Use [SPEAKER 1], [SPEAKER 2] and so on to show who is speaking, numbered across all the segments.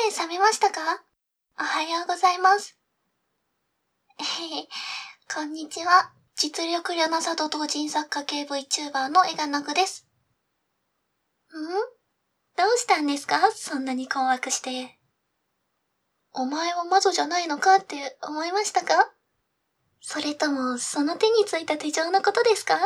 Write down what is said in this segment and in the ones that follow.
[SPEAKER 1] 覚めましたか？おはようございます。こんにちは。実力量なさと同人作家系 VTuber のエガナグです。どうしたんですか？そんなに困惑して。お前は魔女じゃないのかって思いましたか？それとも、その手についた手錠のことですか？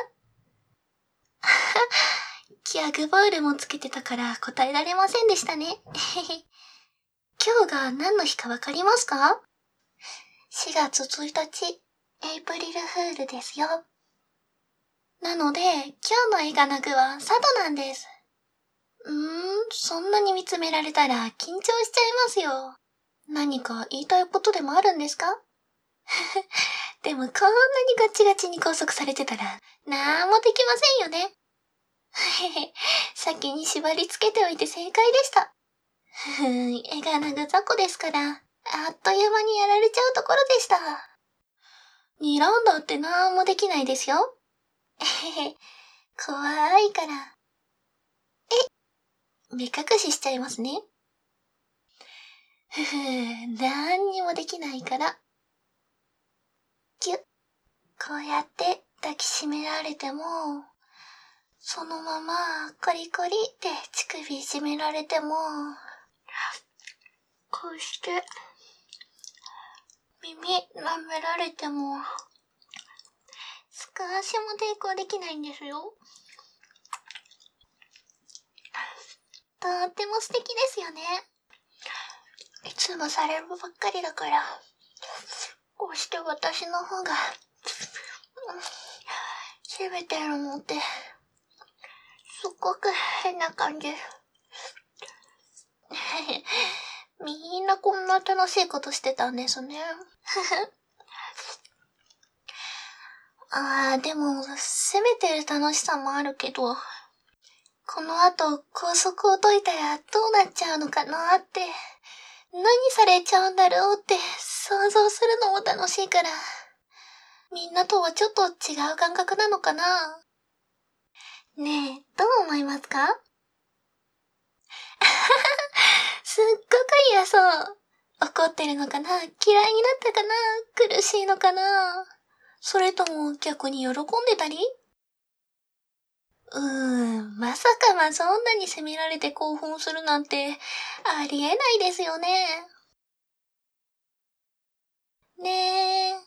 [SPEAKER 1] ギャグボールもつけてたから答えられませんでしたね。今日が何の日かわかりますか？ 4 月1日、エイプリルフールですよ。なので、今日のエガナグは佐渡なんです。そんなに見つめられたら緊張しちゃいますよ。何か言いたいことでもあるんですか？でもこんなにガチガチに拘束されてたら、なんもできませんよね。先に縛り付けておいて正解でした。エガナグ雑魚ですから、あっという間にやられちゃうところでした。2ラウンドってなんもできないですよ。怖いから。目隠ししちゃいますね。なんにもできないから。ぎゅっ。こうやって抱きしめられても、そのままコリコリって乳首いじめられても、こうして、耳舐められても、少しも抵抗できないんですよ。とっても素敵ですよね。いつもされるばっかりだから、こうして私の方が、攻めてるのって、すっごく変な感じ。みんなこんな楽しいことしてたんですね。でも、攻めてる楽しさもあるけど、この後、拘束を解いたらどうなっちゃうのかなって、何されちゃうんだろうって想像するのも楽しいから、みんなとはちょっと違う感覚なのかな。ねえ、どう思いますか？すっごく嫌そう。怒ってるのかな？嫌いになったかな？苦しいのかな？それとも逆に喜んでたり？まさかそんなに責められて興奮するなんてありえないですよね。ねえ。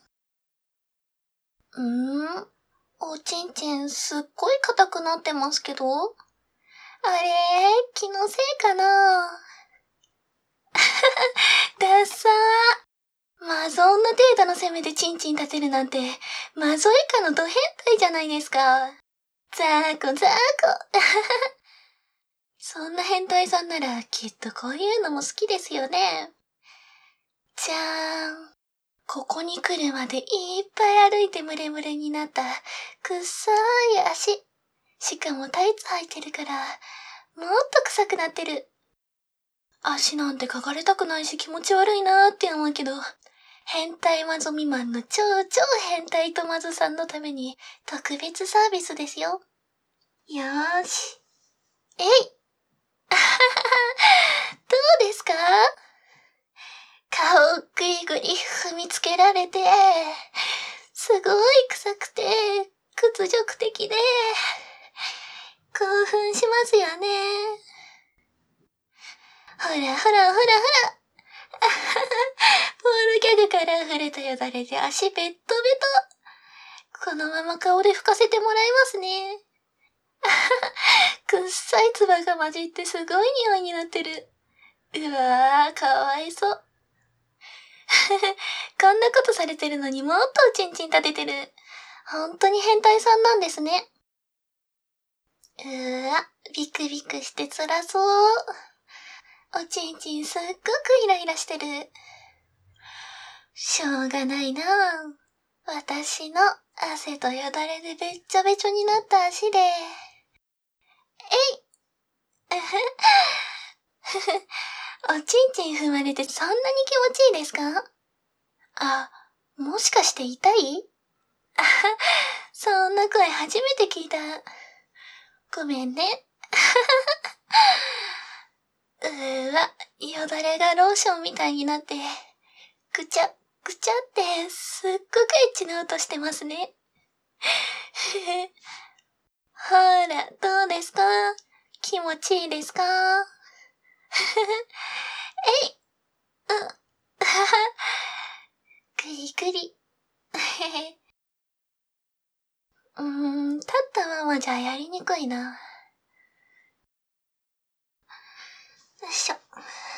[SPEAKER 1] おちんちんすっごい硬くなってますけど？あれ？気のせいかな？ダッサー。そんな程度の攻めでチンチン立てるなんて、マゾイカのド変態じゃないですか。ザーコザーコ。そんな変態さんならきっとこういうのも好きですよね。じゃーん。ここに来るまでいっぱい歩いてムレムレになったくっさい足。しかもタイツ履いてるから、もっと臭くなってる。足なんて嗅がれたくないし気持ち悪いなーって思うけど、変態マゾ未満の超変態トマゾさんのために特別サービスですよ。よーし。えいどうですか？顔をぐりぐり踏みつけられて、すごい臭くて、屈辱的で、興奮しますよね。ほらほらほらほら。ポールギャグから溢れたよだれで足ベットベト。このまま顔で拭かせてもらいますね。くっさい唾が混じってすごい匂いになってる。うわー、かわいそう。こんなことされてるのにもっとおちんちん立ててる。本当に変態さんなんですね。ビクビクして辛そう。おちんちんすっごくイライラしてる。しょうがないなぁ。私の汗とよだれでべっちょべちょになった足で。おちんちん踏まれてそんなに気持ちいいですか？もしかして痛い？そんな声初めて聞いた。ごめんね。 よだれがローションみたいになって、ぐちゃ、ぐちゃってすっごくエッチな音してますね。ほら、どうですか？気持ちいいですか？えい、ぐりぐり。立ったままじゃやりにくいな。よいしょ。よ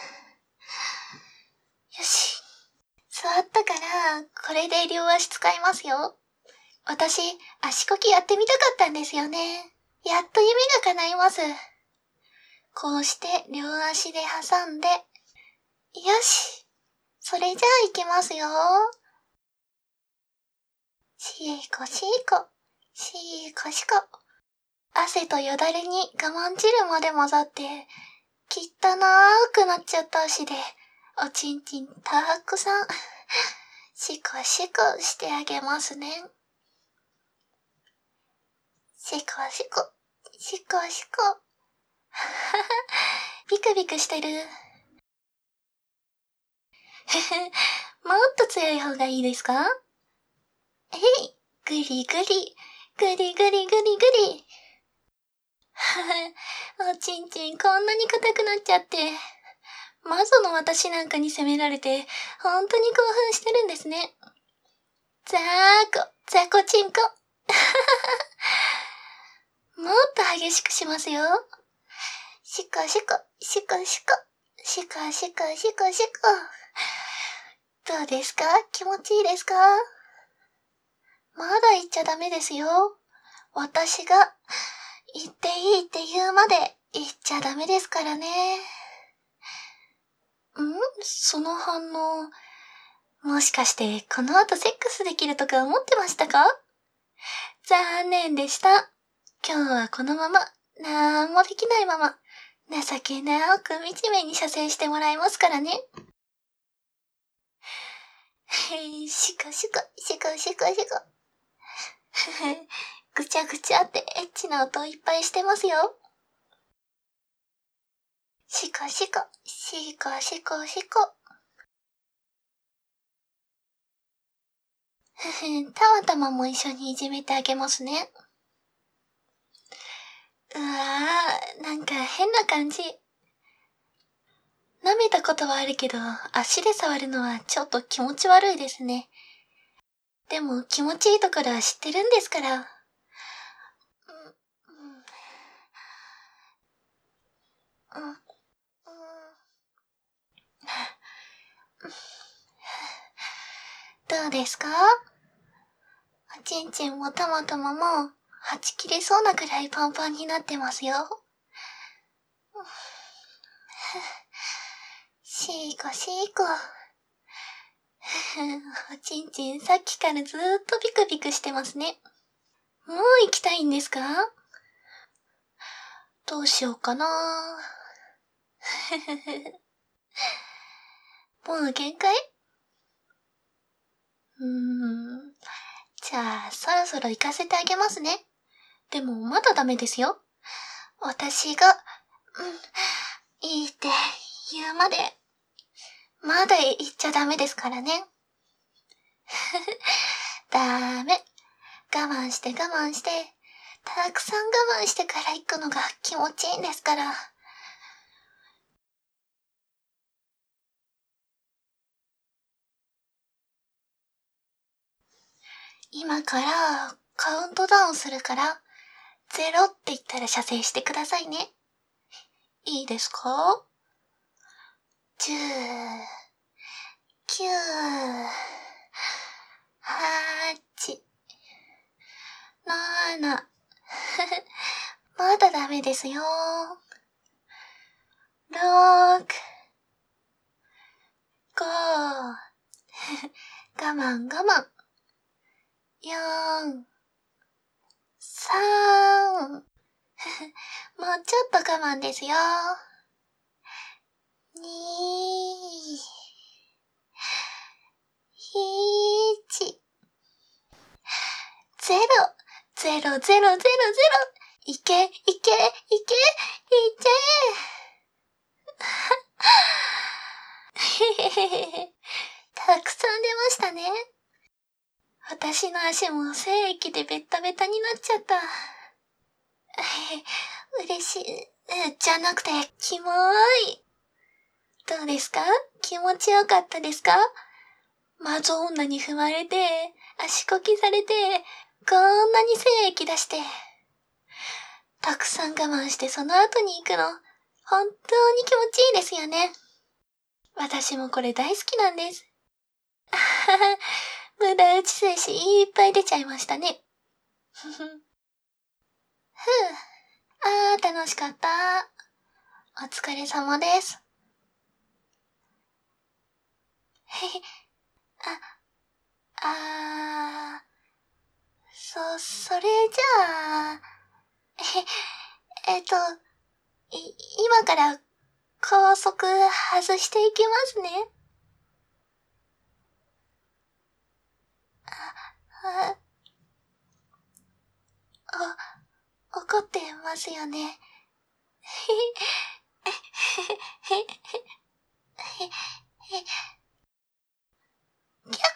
[SPEAKER 1] し。座ったから、これで両足使いますよ。私、足こきやってみたかったんですよね。やっと夢が叶います。こうして両足で挟んで、よし。それじゃあ行きますよ。しーこしーこ、しーこしこ。汗とよだれに我慢汁まで混ざって、汚くなっちゃった足で、おちんちんたくさん、しこしこしてあげますね。しこしこ、しこしこ。ビクビクしてる。もっと強い方がいいですか？ぐりぐり、ぐりぐりぐりぐり。おちんちんこんなに硬くなっちゃって。魔女の私なんかに責められて、本当に興奮してるんですね。ザコチンコ。もっと激しくしますよ。シコシコ、シコシコ、シコシコシコシコ。どうですか？気持ちいいですか？まだ言っちゃダメですよ。私が言っていいって言うまで言っちゃダメですからね。その反応、もしかしてこの後セックスできるとか思ってましたか？残念でした。今日はこのまま、なんもできないまま、情けなく惨めに射精してもらいますからね。シコシコ、シコシコシコ。ぐちゃぐちゃってエッチな音いっぱいしてますよ。シコシコ、シコシコシコ。たまたまも一緒にいじめてあげますね。うわぁ、なんか変な感じ。舐めたことはあるけど、足で触るのはちょっと気持ち悪いですね。でも気持ちいいところは知ってるんですから。どうですか？おちんちんもたまたまも、はち切れそうなくらいパンパンになってますよ。シーコシーコ。おちんちんさっきからずーっとビクビクしてますね。もう行きたいんですか？どうしようかな。もう限界？じゃあ、そろそろ行かせてあげますね。でも、まだダメですよ。私が、いいって言うまで、まだ言っちゃダメですからね。ダメ。我慢して我慢して、たくさん我慢してから行くのが気持ちいいんですから。今からカウントダウンするから、0って言ったら射精してくださいね。いいですか？ 10、9、8、7、まだダメですよ。6、5、我慢我慢。4、3、もうちょっと我慢ですよ。2、1、0、0、0、0、0。いけ、いけ、いけ、いけ。 たくさん出ましたね。私の足も精液でベッタベタになっちゃった。嬉しい。じゃなくて、キモーい。どうですか？気持ちよかったですか？魔女女に踏まれて、足こきされて、こんなに精液出して。たくさん我慢してその後に行くの、本当に気持ちいいですよね。私もこれ大好きなんです。あはは、無駄打ち精子いっぱい出ちゃいましたね。ふふ。ふう。楽しかった。お疲れ様です。へへ、それじゃあ、えっと、今から高速外していきますね。あ、怒ってますよね。